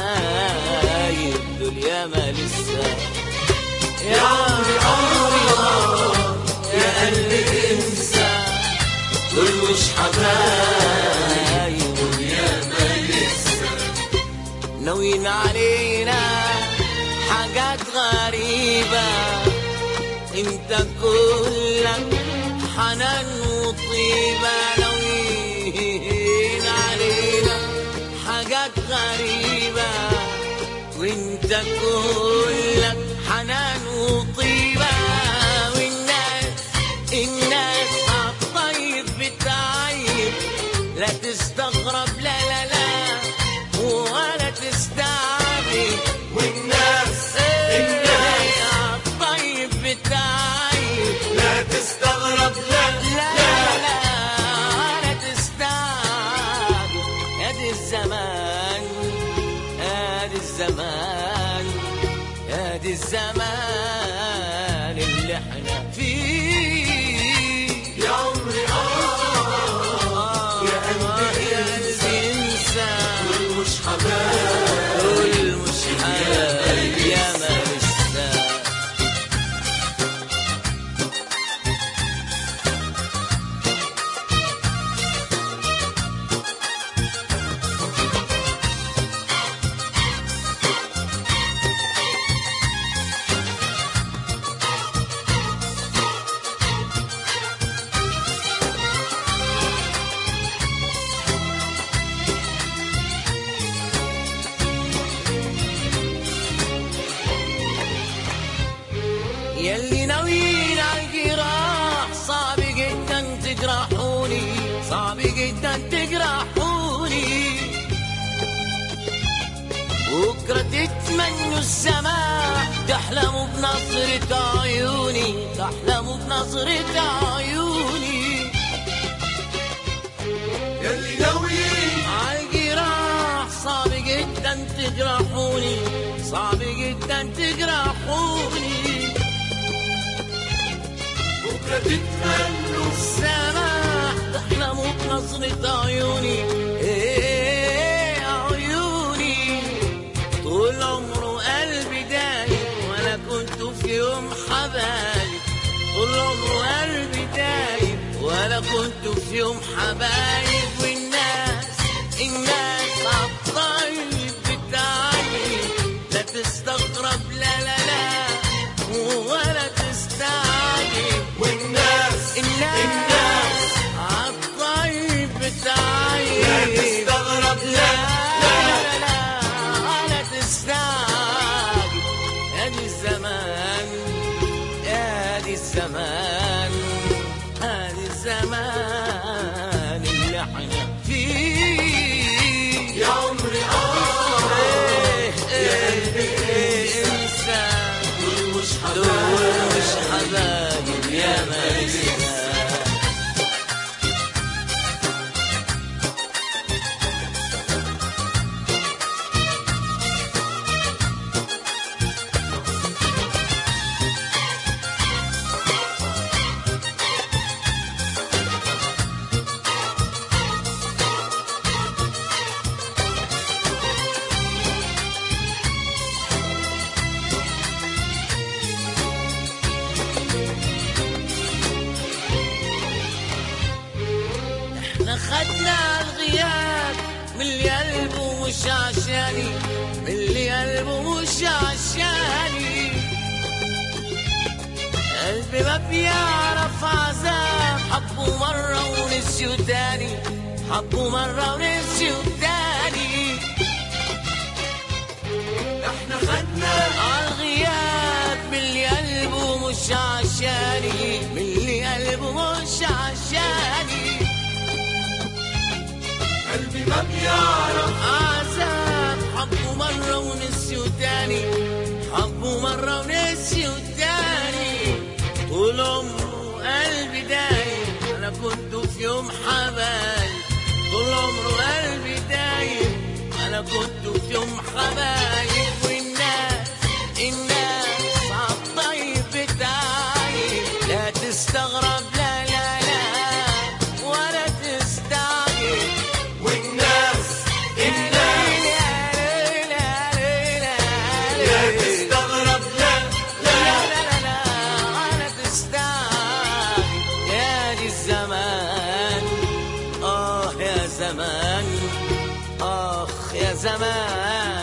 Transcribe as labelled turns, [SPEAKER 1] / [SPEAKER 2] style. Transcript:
[SPEAKER 1] حبايب دول ياما لسه.
[SPEAKER 2] يا عمري يا قلبي انسى، دول مش حبايب دول ياما لسه.
[SPEAKER 1] ناويين علينا حاجات غريبة، انت كلك حنان وطيبة. ناويين علينا حاجات غريبة، وانت كلك حنان وطيبة. والناس عالطيب بتعيب، لا تستغرب لا لا لا ولا تستعجب.
[SPEAKER 2] والناس
[SPEAKER 1] عالطيب بتعيب،
[SPEAKER 2] لا تستغرب لا
[SPEAKER 1] لا لا ولا تستعجب. ادي الزمان ادي الزمان ادي الزمان اللي احنا فيه.
[SPEAKER 2] يا عمري يا قلبي
[SPEAKER 1] انسى،
[SPEAKER 2] دول مش حبايب
[SPEAKER 1] دول مش حبايب ياما لسه. يلي ناويين عالجراح، صعب جدا تجرحوني، صعب جدا تجرحوني. بكرة تتمنوا السماح، تحلموا بنظرة عيوني، تحلموا بنظرة عيوني.
[SPEAKER 2] يلي ناويين
[SPEAKER 1] عالجراح صعب جدا تجرحوني، صعب جدا تجرحوني.
[SPEAKER 2] بكرة تتمنوا
[SPEAKER 1] السماح، تحلموا بنظرة عيوني. ايه عيوني، طول عمره قلبي دايب ولا كنت في يوم حبايب. طول عمره قلبي دايب ولا كنت في يوم حبايب. الناس عالطيب بتعيب، لا تستغرب لا لا لا ولا تستعجب.
[SPEAKER 2] والناس
[SPEAKER 1] عالطيب بتعيب،
[SPEAKER 2] لا تستغرب لا
[SPEAKER 1] لا لا ولا تستعجب. ادي الزمان ادي الزمان ادي الزمان اللي احنا فيه.
[SPEAKER 2] يا عمري يا قلبي
[SPEAKER 1] انسى،
[SPEAKER 2] دول مش
[SPEAKER 1] دول
[SPEAKER 2] حبايب
[SPEAKER 1] مش حبايب ياما لسه. احنا خدنا الغياب من اللي قلبه مش عشاني، من اللي قلبه مش عشاني. قلبي ما بيعرف عذاب، حبه مرة ونسيه تاني، حبه مرة ونسيه تاني.
[SPEAKER 2] احنا خدنا
[SPEAKER 1] عالغياب من اللي قلبه مش عشاني، من اللي قلبه مش عشاني.
[SPEAKER 2] قلبي ما بيعرف
[SPEAKER 1] عذاب، حبه مرة ونسيه تاني، حبه مرة ونسيه تاني. طول عمره قلبي دايب، أنا كنت في يوم حبايب. طول عمره قلبي دايب، أنا كنت في يوم حبايب. الناس عالطيب بتعيب، لا تستغرب لا لا لا ولا تستعجب.
[SPEAKER 2] والناس
[SPEAKER 1] زمان، آخ يا زمان.